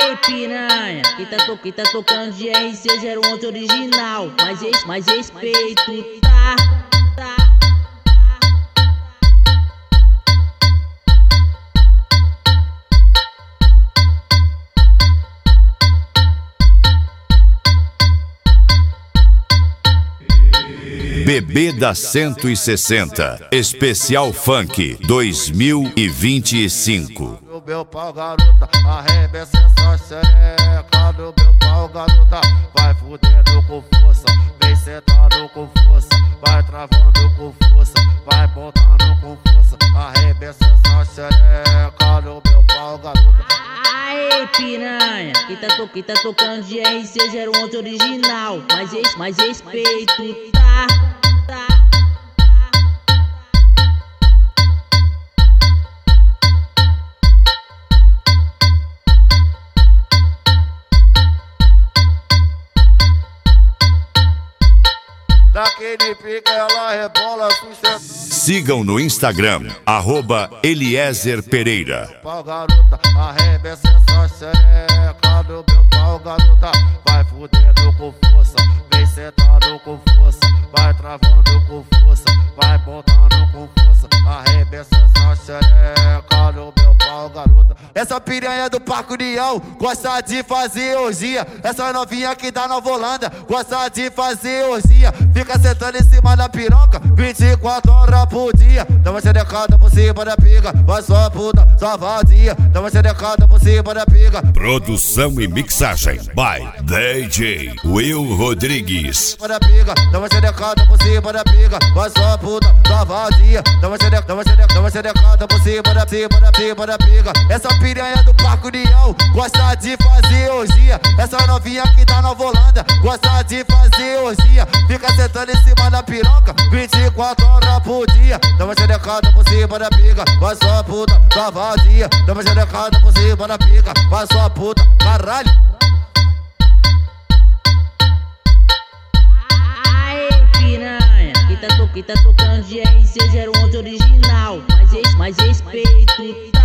Aê, piranha, quem tá tocando de RC 011 original. Mais respeito, tá? Bebê da 160, especial funk 2025. No meu pau, garota, arremessa essa xereca. No meu pau, garota, vai fudendo com força, vem sentando com força, vai travando com força, vai botando com força, arremessa essa xereca. No meu pau, garota. Aê, piranha, quem tá tocando de RC 011 original. Mais respeito, tá? Daquele pique ela rebola, sucesso. Sigam no Instagram, @Eliezer Pereira. Pau, garota, arremessa essa xereca. No meu pau, garota, vai fudendo com força, vem sentando com força, vai travando com força, vai botando com força, arremessa essa xereca. No meu pau, garota. Essa piranha do Parque União gosta de fazer orgia. Essa novinha aqui da Nova Holanda gosta de fazer orgia. Fica sentando em cima da piroca 24 horas por dia. Dá uma xerecada por cima da pica, vai só puta, só vadia. Dá uma xerecada por cima da pica. Produção e mixagem by DJ Will Rodrigues. Dá uma xerecada por cima da pica, vai só puta, só vadia. Dá uma xerecada por cima da pica. Essa piranha do Parque União gosta de fazer orgia. Essa novinha aqui da Nova Holanda gosta de fazer orgia. Fica sentando em cima da piroca 24 horas por dia. Dá uma xerecada por cima da pica, vai só puta, só vadia. Dá uma xerecada por cima da pica, vai só puta, caralho. Aê, piranha, quem tá tocando de RC 011 original. Mais respeito,